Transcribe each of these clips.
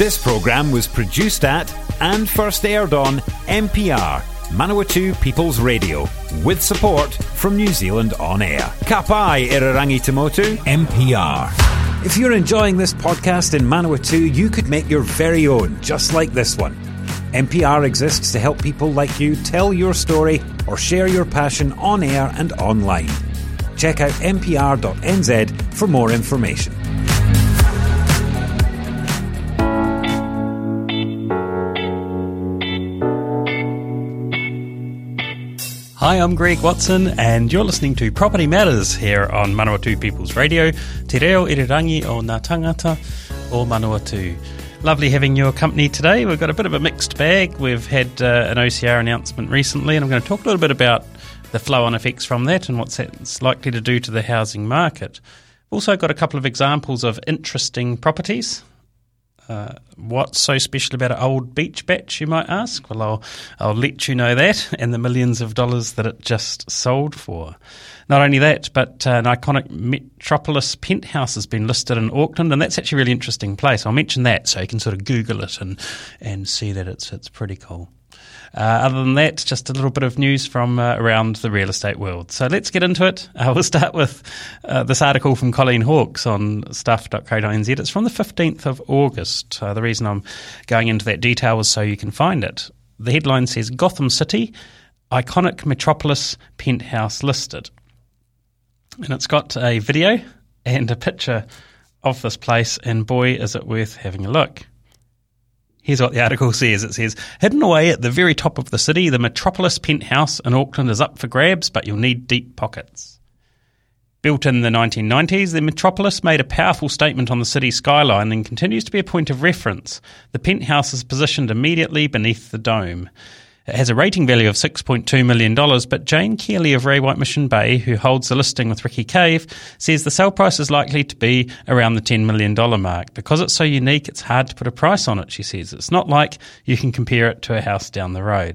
This programme was produced at and first aired on MPR, Manawatu People's Radio, with support from New Zealand On Air. Ka pai Irarangi Tamotu, MPR. If you're enjoying this podcast in Manawatu, you could make your very own, just like this one. MPR exists to help people like you tell your story or share your passion on air and online. Check out mpr.nz for more information. Hi, I'm Greg Watson, and you're listening to Property Matters here on Manawatu People's Radio, Te Reo Irirangi o Ngā Tangata o Manawatu. Lovely having your company today. We've got a bit of a mixed bag. We've had an OCR announcement recently, and I'm going to talk a little bit about the flow-on effects from that and what it's likely to do to the housing market. We've also got a couple of examples of interesting properties. What's so special about an old beach batch, you might ask? Well, I'll let you know that, and the millions of dollars that it just sold for. Not only that, but an iconic Metropolis penthouse has been listed in Auckland, and that's actually a really interesting place. I'll mention that so you can sort of Google it and see that it's pretty cool. Other than that, just a little bit of news from around the real estate world. So let's get into it. We'll start with this article from Colleen Hawkes on stuff.co.nz. It's from the 15th of August. The reason I'm going into that detail is so you can find it. The headline says, Gotham City, iconic Metropolis penthouse listed. And it's got a video and a picture of this place, and boy, is it worth having a look. Here's what the article says. It says, hidden away at the very top of the city, the Metropolis penthouse in Auckland is up for grabs, but you'll need deep pockets. Built in the 1990s, the Metropolis made a powerful statement on the city's skyline and continues to be a point of reference. The penthouse is positioned immediately beneath the dome. It has a rating value of $6.2 million, but Jane Keeley of Ray White Mission Bay, who holds the listing with Ricky Cave, says the sale price is likely to be around the $10 million mark. Because it's so unique, it's hard to put a price on it, she says. It's not like you can compare it to a house down the road.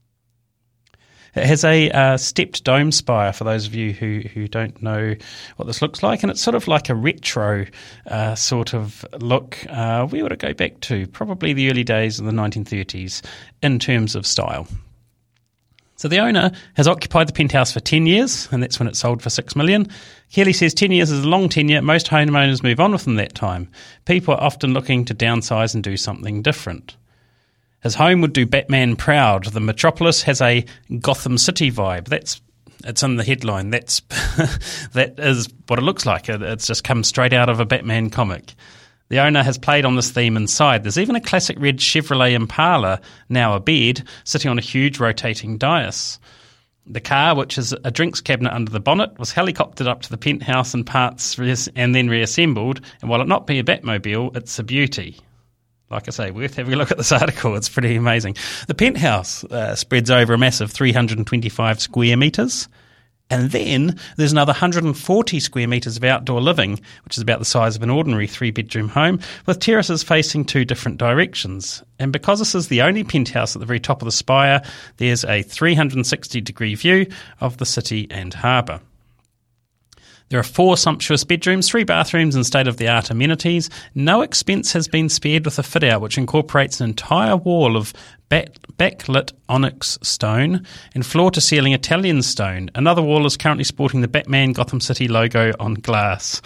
It has a stepped dome spire, for those of you who don't know what this looks like, and it's sort of like a retro sort of look. Where would it go back to? Probably the early days of the 1930s in terms of style. So the owner has occupied the penthouse for 10 years, and that's when it sold for $6 million. Kelly says 10 years is a long tenure. Most homeowners move on within that time. People are often looking to downsize and do something different. His home would do Batman proud. The Metropolis has a Gotham City vibe. It's in the headline. That is what it looks like. It's just come straight out of a Batman comic. The owner has played on this theme inside. There's even a classic red Chevrolet Impala, now a bed, sitting on a huge rotating dais. The car, which is a drinks cabinet under the bonnet, was helicoptered up to the penthouse in parts and then reassembled. And while it not be a Batmobile, it's a beauty. Like I say, worth having a look at this article. It's pretty amazing. The penthouse spreads over a massive 325 square metres. And then there's another 140 square metres of outdoor living, which is about the size of an ordinary three-bedroom home, with terraces facing two different directions. And because this is the only penthouse at the very top of the spire, there's a 360-degree view of the city and harbour. There are 4 sumptuous bedrooms, 3 bathrooms and state-of-the-art amenities. No expense has been spared with the fit-out, which incorporates an entire wall of backlit onyx stone and floor-to-ceiling Italian stone. Another wall is currently sporting the Batman Gotham City logo on glass.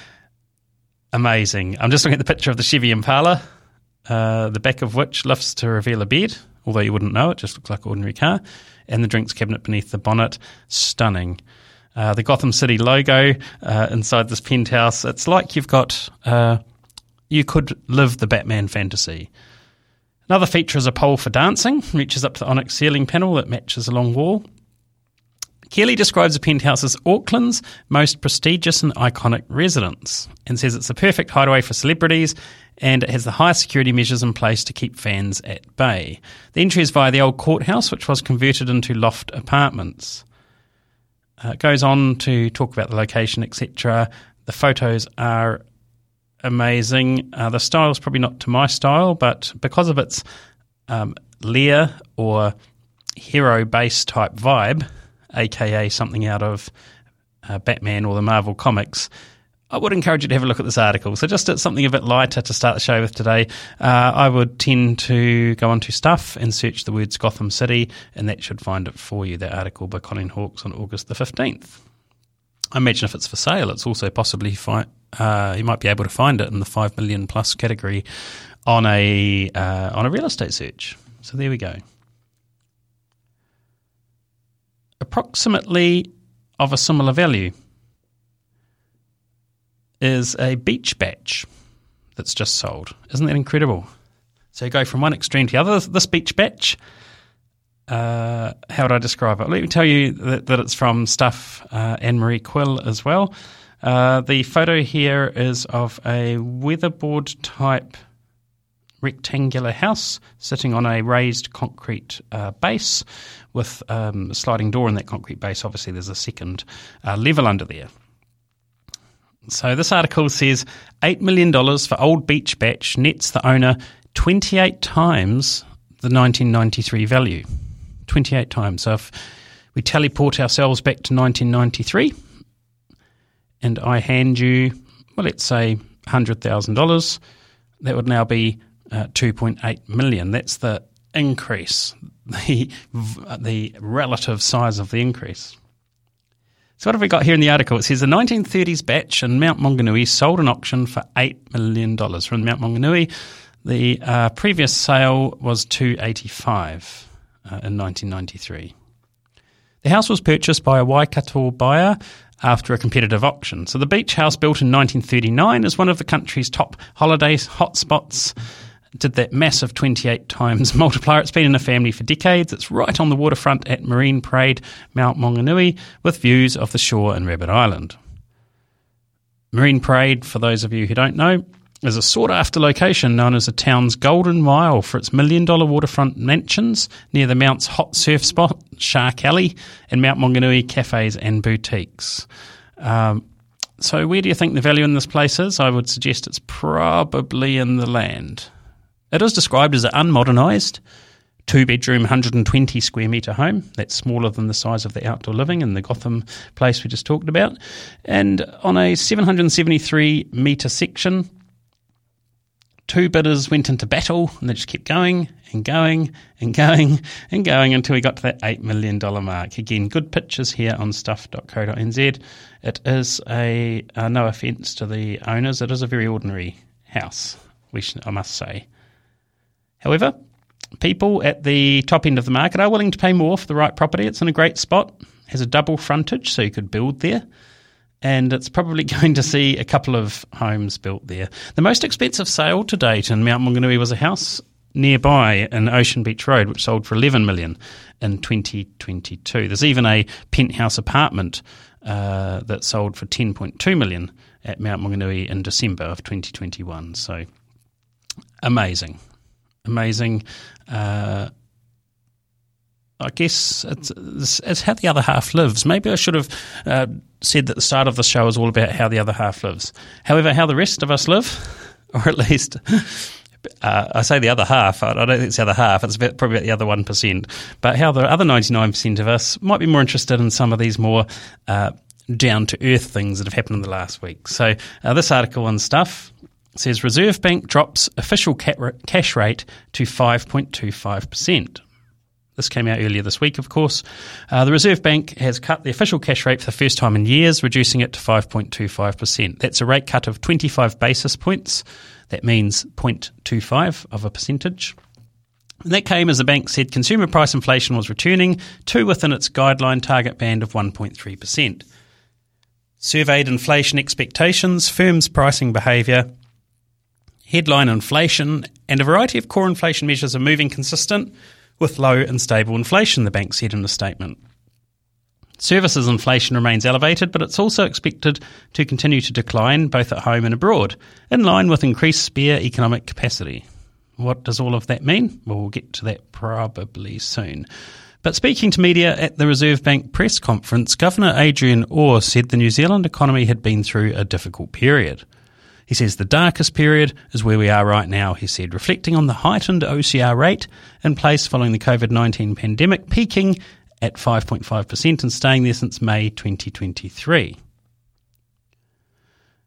Amazing. I'm just looking at the picture of the Chevy Impala, the back of which lifts to reveal a bed, although you wouldn't know, it just looks like an ordinary car, and the drinks cabinet beneath the bonnet. Stunning. The Gotham City logo inside this penthouse, it's like you've got, you could live the Batman fantasy. Another feature is a pole for dancing, reaches up to the onyx ceiling panel that matches a long wall. Kelly describes the penthouse as Auckland's most prestigious and iconic residence and says it's the perfect hideaway for celebrities and it has the highest security measures in place to keep fans at bay. The entry is via the old courthouse, which was converted into loft apartments. It goes on to talk about the location, etc. The photos are amazing. The style is probably not to my style, but because of its lair or hero-based type vibe, aka something out of Batman or the Marvel Comics, I would encourage you to have a look at this article. So just something a bit lighter to start the show with today. I would tend to go onto Stuff and search the words Gotham City, and that should find it for you, that article by Colin Hawkes on August the 15th. I imagine if it's for sale, it's also possibly you might be able to find it in the 5 million plus category on a real estate search. So there we go. Approximately of a similar value is a beach batch that's just sold. Isn't that incredible? So you go from one extreme to the other. This beach batch, how would I describe it? Let me tell you that it's from Stuff, Anne-Marie Quill as well. The photo here is of a weatherboard type rectangular house sitting on a raised concrete base with a sliding door in that concrete base. Obviously there's a second level under there. So this article says $8 million for old beach batch nets the owner 28 times the 1993 value. 28 times. So if we teleport ourselves back to 1993 and I hand you, well, let's say $100,000, that would now be 2.8 million. That's the increase, the relative size of the increase. So what have we got here in the article? It says the 1930s batch in Mount Maunganui sold an auction for $8 million. From Mount Maunganui, the previous sale was $285 in 1993. The house was purchased by a Waikato buyer after a competitive auction. So the beach house, built in 1939, is one of the country's top holiday hotspots. Did that massive 28 times multiplier. It's been in the family for decades. It's right on the waterfront at Marine Parade, Mount Maunganui, with views of the shore and Rabbit Island. Marine Parade, for those of you who don't know, is a sought-after location known as the town's Golden Mile for its $1 million waterfront mansions near the Mount's hot surf spot, Shark Alley, and Mount Maunganui cafes and boutiques. So where do you think the value in this place is? I would suggest it's probably in the land. It is described as an unmodernised, 2-bedroom, 120 square metre home. That's smaller than the size of the outdoor living in the Gotham place we just talked about. And on a 773 metre section, 2 bidders went into battle, and they just kept going and going and going and going until we got to that $8 million mark. Again, good pictures here on stuff.co.nz. It is no offence to the owners, it is a very ordinary house, I must say. However, people at the top end of the market are willing to pay more for the right property. It's in a great spot, has a double frontage, so you could build there, and it's probably going to see a couple of homes built there. The most expensive sale to date in Mount Maunganui was a house nearby in Ocean Beach Road, which sold for $11 million in 2022. There's even a penthouse apartment that sold for $10.2 million at Mount Maunganui in December of 2021. So amazing. I guess it's how the other half lives. Maybe I should have said that the start of the show is all about how the other half lives. However, how the rest of us live, or at least I say the other half, I don't think it's the other half, it's probably about the other 1%, but how the other 99% of us might be more interested in some of these more down-to-earth things that have happened in the last week. So this article on Stuff says Reserve Bank drops official cash rate to 5.25%. This came out earlier this week, of course. The Reserve Bank has cut the official cash rate for the first time in years, reducing it to 5.25%. That's a rate cut of 25 basis points. That means 0.25 of a percentage. And that came as the bank said consumer price inflation was returning to within its guideline target band of 1.3%. Surveyed inflation expectations, firms' pricing behaviour, headline inflation, and a variety of core inflation measures are moving consistent with low and stable inflation, the bank said in a statement. Services inflation remains elevated, but it's also expected to continue to decline both at home and abroad, in line with increased spare economic capacity. What does all of that mean? Well, we'll get to that probably soon. But speaking to media at the Reserve Bank press conference, Governor Adrian Orr said the New Zealand economy had been through a difficult period. He says the darkest period is where we are right now, he said, reflecting on the heightened OCR rate in place following the COVID-19 pandemic, peaking at 5.5% and staying there since May 2023.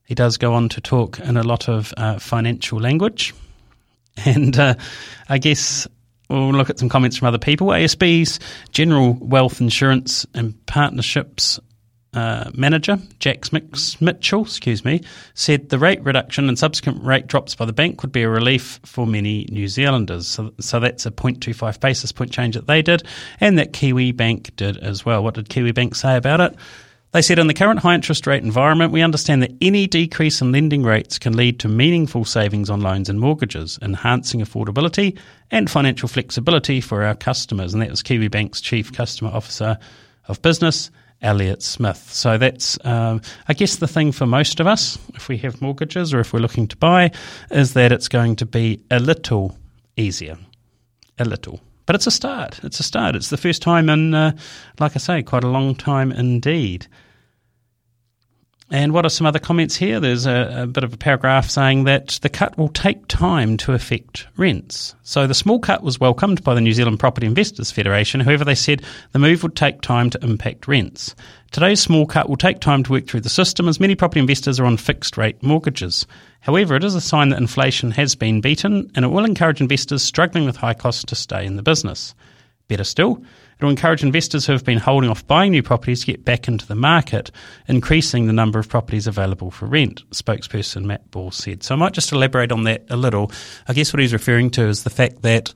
He does go on to talk in a lot of financial language. And I guess we'll look at some comments from other people. ASB's General Wealth Insurance and Partnerships manager, Jax Mitchell, said the rate reduction and subsequent rate drops by the bank would be a relief for many New Zealanders. So that's a 0.25 basis point change that they did, and that Kiwi Bank did as well. What did Kiwi Bank say about it? They said, in the current high interest rate environment, we understand that any decrease in lending rates can lead to meaningful savings on loans and mortgages, enhancing affordability and financial flexibility for our customers. And that was Kiwi Bank's Chief Customer Officer of Business, Elliot Smith. So that's, I guess, the thing for most of us, if we have mortgages or if we're looking to buy, is that it's going to be a little easier. A little. But it's a start. It's the first time in, like I say, quite a long time indeed. And what are some other comments here? There's a bit of a paragraph saying that the cut will take time to affect rents. So the small cut was welcomed by the New Zealand Property Investors Federation. However, they said the move would take time to impact rents. Today's small cut will take time to work through the system, as many property investors are on fixed-rate mortgages. However, it is a sign that inflation has been beaten, and it will encourage investors struggling with high costs to stay in the business. Better still, it will encourage investors who have been holding off buying new properties to get back into the market, increasing the number of properties available for rent, spokesperson Matt Ball said. So I might just elaborate on that a little. I guess what he's referring to is the fact that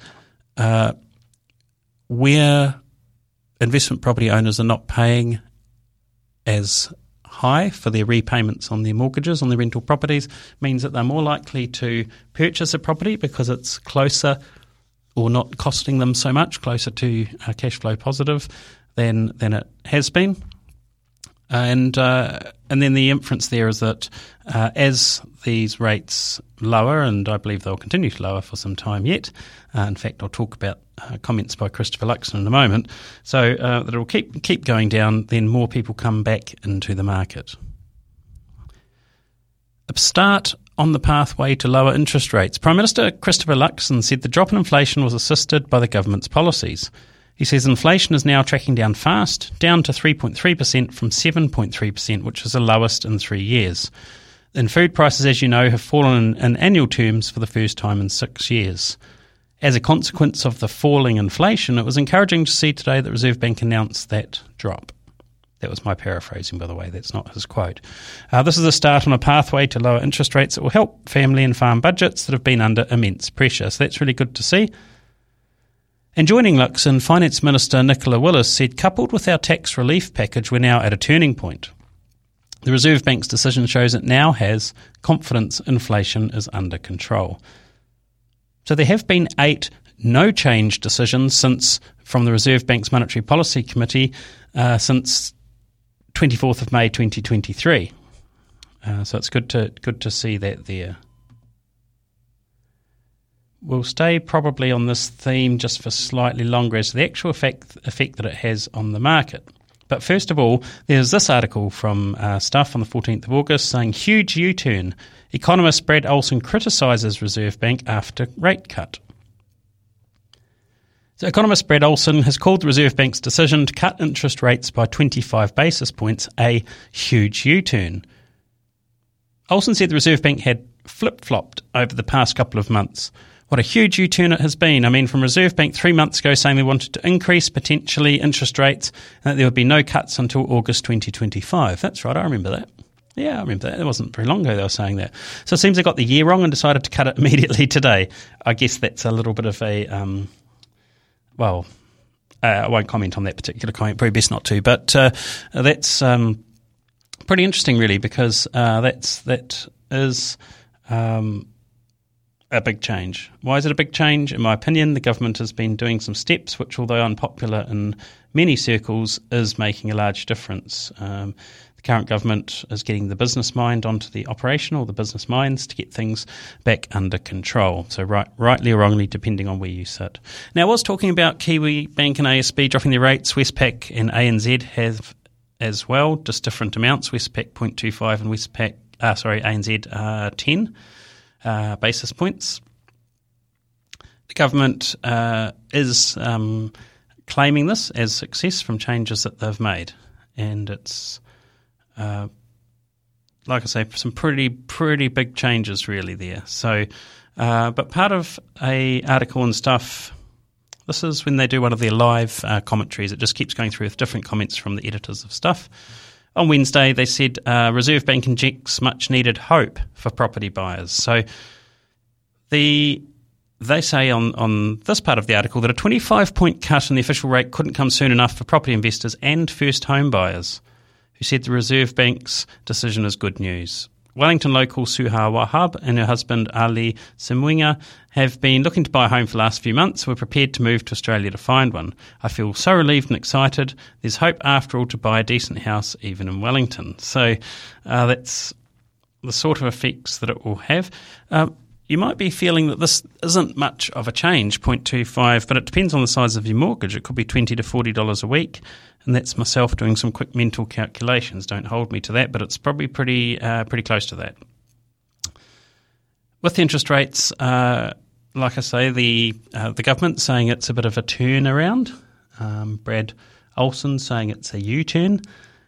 where investment property owners are not paying as high for their repayments on their mortgages on their rental properties, means that they're more likely to purchase a property because it's closer or not costing them so much, closer to cash flow positive than it has been. And then the inference there is that as these rates lower, and I believe they'll continue to lower for some time yet, in fact I'll talk about comments by Christopher Luxon in a moment, so that it will keep going down, then more people come back into the market. A start on the pathway to lower interest rates. Prime Minister Christopher Luxon said the drop in inflation was assisted by the government's policies. He says inflation is now tracking down fast, down to 3.3% from 7.3%, which is the lowest in 3 years. And food prices, as you know, have fallen in annual terms for the first time in 6 years. As a consequence of the falling inflation, it was encouraging to see today that the Reserve Bank announced that drop. That was my paraphrasing, by the way. That's not his quote. This is a start on a pathway to lower interest rates that will help family and farm budgets that have been under immense pressure. So that's really good to see. And joining Luxon, Finance Minister Nicola Willis said, coupled with our tax relief package, we're now at a turning point. The Reserve Bank's decision shows it now has confidence inflation is under control. So there have been 8 no-change decisions from the Reserve Bank's Monetary Policy Committee since 24th of May 2023. So it's good to see that there. We'll stay probably on this theme just for slightly longer as to the actual effect that it has on the market. But first of all, there's this article from Stuff on the 14th of August saying, huge U-turn. Economist Brad Olsen criticises Reserve Bank after rate cut. So economist Brad Olsen has called the Reserve Bank's decision to cut interest rates by 25 basis points a huge U-turn. Olsen said the Reserve Bank had flip-flopped over the past couple of months. What a huge U-turn it has been. I mean, from Reserve Bank 3 months ago saying they wanted to increase potentially interest rates and that there would be no cuts until August 2025. That's right, I remember that. Yeah, I remember that. It wasn't very long ago they were saying that. So it seems they got the year wrong and decided to cut it immediately today. I guess that's a little bit of a... I won't comment on that particular comment, probably best not to, but that's pretty interesting really, because that is a big change. Why is it a big change? In my opinion, the government has been doing some steps which, although unpopular in many circles, is making a large difference. The current government is getting the business mind onto the operational, the business minds, to get things back under control. So rightly or wrongly, depending on where you sit. Now, I was talking about Kiwi Bank and ASB dropping their rates. Westpac and ANZ have as well, just different amounts. Westpac 0.25 and ANZ 10 basis points. The government is claiming this as success from changes that they've made, and it's like I say, some pretty big changes really there. So, but part of a article and stuff, this is when they do one of their live commentaries. It just keeps going through with different comments from the editors of stuff. On Wednesday, they said Reserve Bank injects much-needed hope for property buyers. So they say on this part of the article that a 25-point cut in the official rate couldn't come soon enough for property investors and first home buyers, who said the Reserve Bank's decision is good news. Wellington local Suha Wahab and her husband Ali Simwinga have been looking to buy a home for the last few months. We're prepared to move to Australia to find one. I feel so relieved and excited. There's hope after all to buy a decent house even in Wellington. So that's the sort of effects that it will have. You might be feeling that this isn't much of a change, 0.25, but it depends on the size of your mortgage. It could be $20 to $40 a week, and that's myself doing some quick mental calculations. Don't hold me to that, but it's probably pretty close to that. With interest rates, like I say, the government's saying it's a bit of a turnaround. Brad Olsen saying it's a U-turn.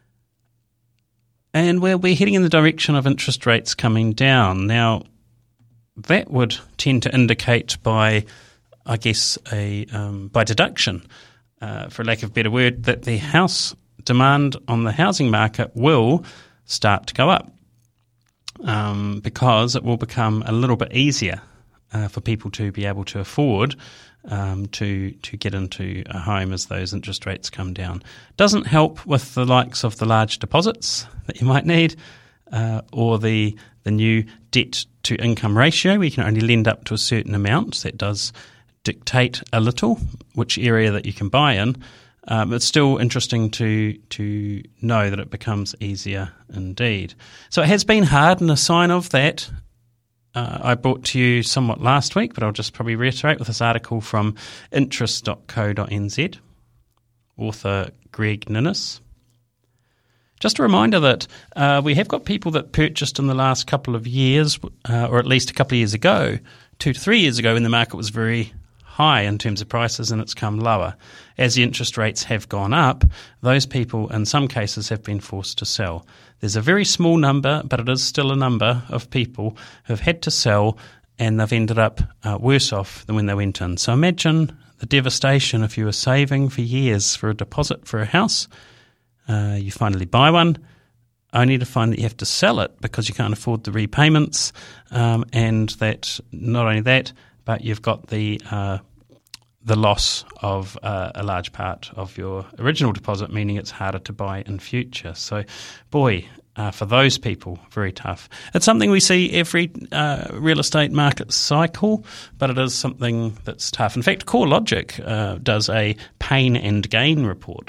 And we're heading in the direction of interest rates coming down. Now, that would tend to indicate by, I guess, by deduction, for lack of a better word, that the house demand on the housing market will start to go up because it will become a little bit easier for people to be able to afford to get into a home as those interest rates come down. Doesn't help with the likes of the large deposits that you might need or the new debt-to-income ratio, where you can only lend up to a certain amount. That does dictate a little which area that you can buy in. It's still interesting to know that it becomes easier indeed. So it has been hard, and a sign of that I brought to you somewhat last week, but I'll just probably reiterate with this article from interest.co.nz, author Greg Ninnis. Just a reminder that we have got people that purchased in the last couple of years, or at least a couple of years ago, 2 to 3 years ago, when the market was very high in terms of prices, and it's come lower. As the interest rates have gone up, those people in some cases have been forced to sell. There's a very small number, but it is still a number of people who have had to sell, and they've ended up worse off than when they went in. So imagine the devastation if you were saving for years for a deposit for a house. You finally buy one, only to find that you have to sell it because you can't afford the repayments, and that not only that, but you've got the loss of a large part of your original deposit, meaning it's harder to buy in future. So, boy, for those people, very tough. It's something we see every real estate market cycle, but it is something that's tough. In fact, CoreLogic does a pain and gain report.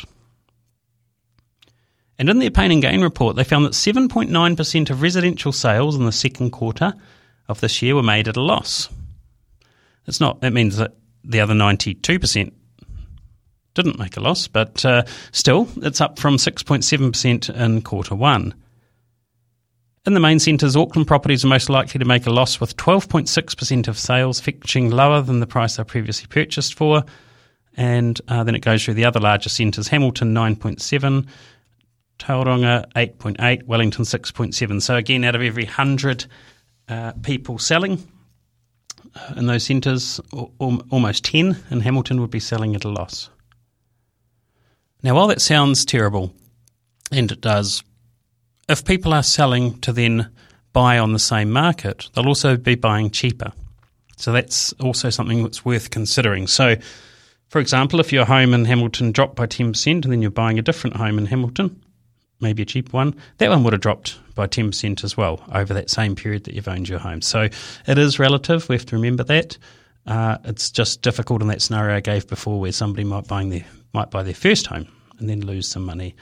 And in their pain and gain report, they found that 7.9% of residential sales in the second quarter of this year were made at a loss. That means that the other 92% didn't make a loss, but still, it's up from 6.7% in quarter one. In the main centres, Auckland properties are most likely to make a loss, with 12.6% of sales fetching lower than the price they previously purchased for. And then it goes through the other larger centres: Hamilton 9.7%, Tauranga 8.8%, Wellington 6.7%. So again, out of every 100 people selling in those centres, almost 10 in Hamilton would be selling at a loss. Now, while that sounds terrible, and it does, if people are selling to then buy on the same market, they'll also be buying cheaper. So that's also something that's worth considering. So, for example, if your home in Hamilton dropped by 10% and then you're buying a different home in Hamilton, maybe a cheap one, that one would have dropped by 10% as well over that same period that you've owned your home. So it is relative. We have to remember that. It's just difficult in that scenario I gave before, where somebody might buy their first home and then lose some money.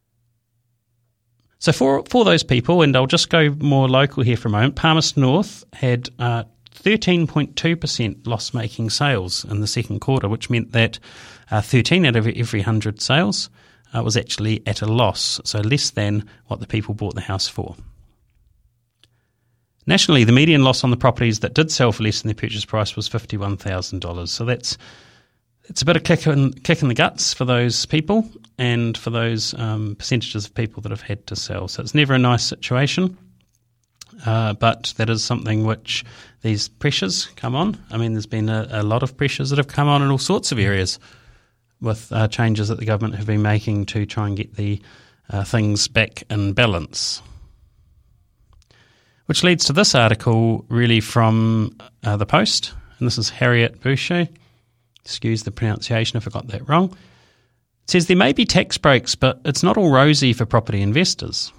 So for those people, and I'll just go more local here for a moment, Palmerston North had 13.2% loss-making sales in the second quarter, which meant that 13 out of every 100 sales was actually at a loss, so less than what the people bought the house for. Nationally, the median loss on the properties that did sell for less than their purchase price was $51,000. So it's a bit of kick in the guts for those people and for those percentages of people that have had to sell. So it's never a nice situation. but that is something which these pressures come on. I mean, there's been a lot of pressures that have come on in all sorts of areas with changes that the government have been making to try and get the things back in balance. Which leads to this article really from The Post, and this is Harriet Boucher. Excuse the pronunciation if I got that wrong. It says there may be tax breaks, but it's not all rosy for property investors.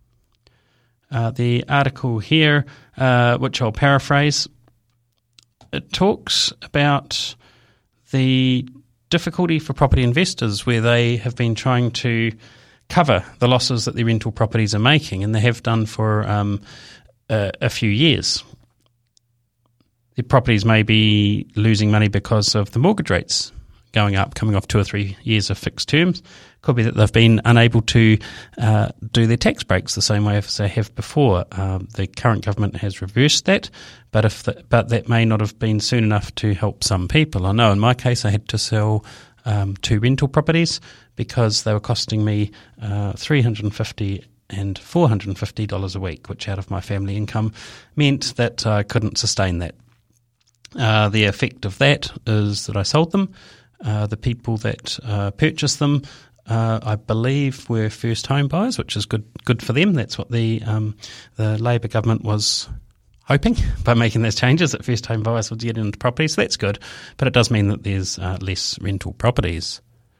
The article here, which I'll paraphrase, it talks about the difficulty for property investors where they have been trying to cover the losses that their rental properties are making, and they have done for a few years. Their properties may be losing money because of the mortgage rates going up, coming off 2 or 3 years of fixed terms. Could be that they've been unable to do their tax breaks the same way as they have before. The current government has reversed that, but that may not have been soon enough to help some people. I know in my case I had to sell 2 rental properties because they were costing me $350 and $450 a week, which out of my family income meant that I couldn't sustain that. The effect of that is that I sold them. The people that purchased them, I believe, were first home buyers, which is good for them. That's what the Labour government was hoping by making those changes, that first home buyers would get into property. So that's good, but it does mean that there's less rental properties.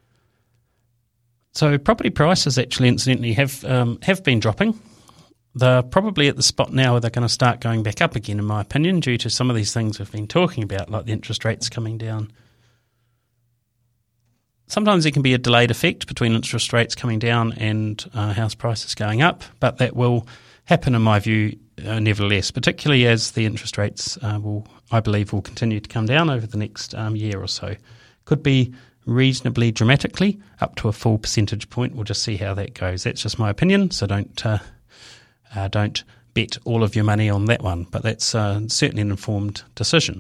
So property prices actually, incidentally, have been dropping. They're probably at the spot now where they're going to start going back up again, in my opinion, due to some of these things we've been talking about, like the interest rates coming down. Sometimes there can be a delayed effect between interest rates coming down and house prices going up, but that will happen, in my view, nevertheless, particularly as the interest rates I believe will continue to come down over the next year or so. Could be reasonably dramatically, up to a full percentage point. We'll just see how that goes. That's just my opinion, so don't bet all of your money on that one, but that's certainly an informed decision.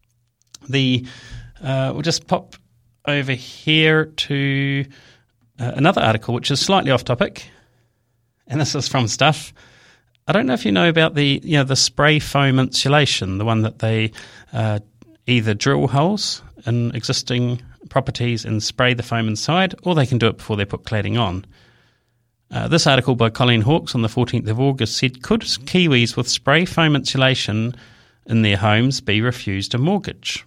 We'll just pop over here to another article which is slightly off topic, and this is from Stuff. I don't know if you know about the spray foam insulation, the one that they either drill holes in existing properties and spray the foam inside, or they can do it before they put cladding on. This article by Colleen Hawkes on the 14th of August said, could Kiwis with spray foam insulation in their homes be refused a mortgage?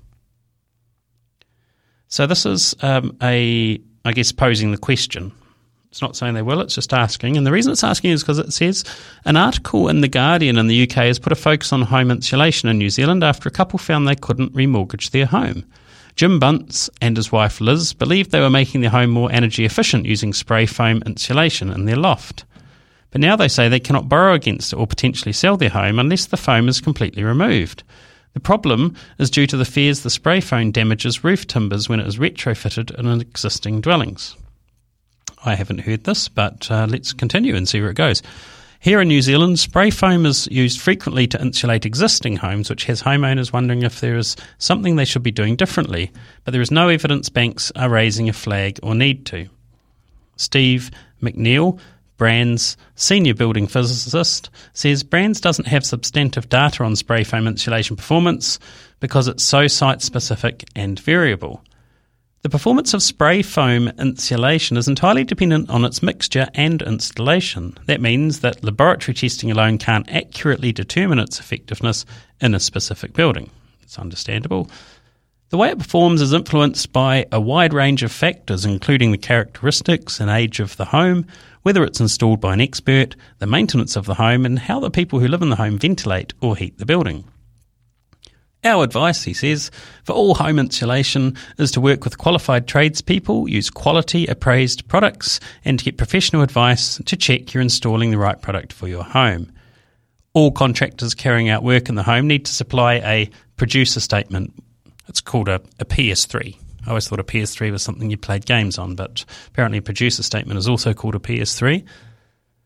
So this is I guess, posing the question. It's not saying they will, it's just asking. And the reason it's asking is because it says an article in The Guardian in the UK has put a focus on home insulation in New Zealand after a couple found they couldn't remortgage their home. Jim Bunce and his wife Liz believed they were making their home more energy efficient using spray foam insulation in their loft. But now they say they cannot borrow against it or potentially sell their home unless the foam is completely removed. The problem is due to the fears the spray foam damages roof timbers when it is retrofitted in existing dwellings. I haven't heard this, but let's continue and see where it goes. Here in New Zealand, spray foam is used frequently to insulate existing homes, which has homeowners wondering if there is something they should be doing differently, but there is no evidence banks are raising a flag or need to. Steve McNeil, Brands senior building physicist, says Brands doesn't have substantive data on spray foam insulation performance because it's so site-specific and variable. The performance of spray foam insulation is entirely dependent on its mixture and installation. That means that laboratory testing alone can't accurately determine its effectiveness in a specific building. It's understandable. The way it performs is influenced by a wide range of factors, including the characteristics and age of the home, whether it's installed by an expert, the maintenance of the home, and how the people who live in the home ventilate or heat the building. Our advice, he says, for all home insulation is to work with qualified tradespeople, use quality appraised products, and to get professional advice to check you're installing the right product for your home. All contractors carrying out work in the home need to supply a producer statement. It's called a PS3. I always thought a PS3 was something you played games on, but apparently a producer statement is also called a PS3.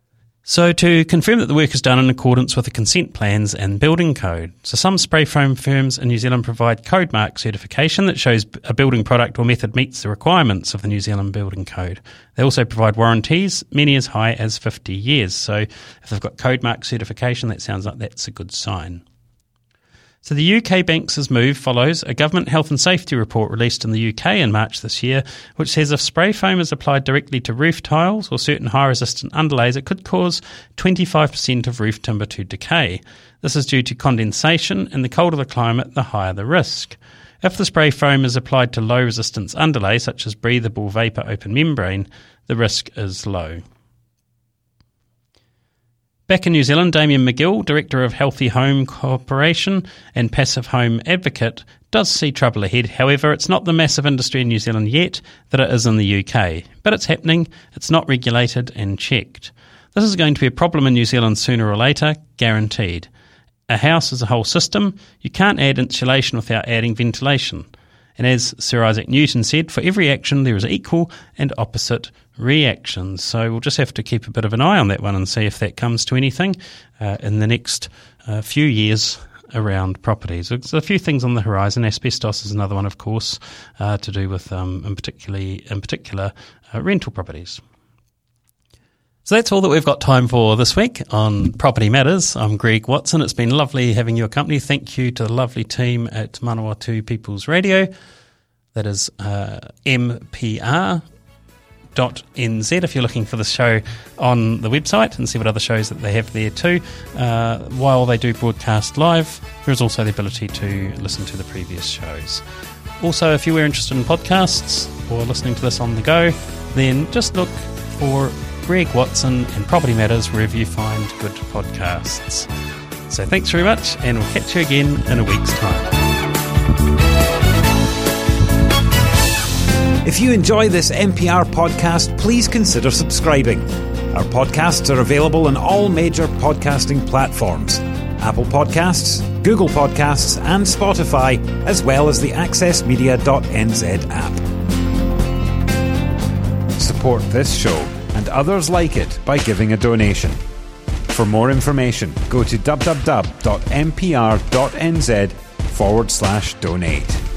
So to confirm that the work is done in accordance with the consent plans and building code. So some spray foam firms in New Zealand provide code mark certification that shows a building product or method meets the requirements of the New Zealand Building Code. They also provide warranties, many as high as 50 years. So if they've got code mark certification, that sounds like that's a good sign. So the UK Banks' move follows a government health and safety report released in the UK in March this year, which says if spray foam is applied directly to roof tiles or certain high-resistant underlays, it could cause 25% of roof timber to decay. This is due to condensation, and the colder the climate, the higher the risk. If the spray foam is applied to low-resistance underlay, such as breathable vapour open membrane, the risk is low. Back in New Zealand, Damien McGill, Director of Healthy Home Cooperation and Passive Home Advocate, does see trouble ahead. However, it's not the massive industry in New Zealand yet that it is in the UK. But it's happening, it's not regulated and checked. This is going to be a problem in New Zealand sooner or later, guaranteed. A house is a whole system. You can't add insulation without adding ventilation. And as Sir Isaac Newton said, for every action there is equal and opposite reactions. So we'll just have to keep a bit of an eye on that one and see if that comes to anything in the next few years around properties. There's a few things on the horizon. Asbestos is another one, of course, to do with in particular rental properties. So that's all that we've got time for this week on Property Matters. I'm Greg Watson. It's been lovely having your company. Thank you to the lovely team at Manawatu People's Radio. That is mpr.nz if you're looking for the show on the website and see what other shows that they have there too. While they do broadcast live, there's also the ability to listen to the previous shows. Also, if you were interested in podcasts or listening to this on the go, then just look for Greg Watson and Property Matters wherever you find good podcasts. So thanks very much, and we'll catch you again in a week's time. If you enjoy this MPR podcast, please consider subscribing. Our podcasts are available on all major podcasting platforms: Apple Podcasts, Google Podcasts, and Spotify, as well as the accessmedia.nz app. Support this show and others like it by giving a donation. For more information, go to www.mpr.nz/donate.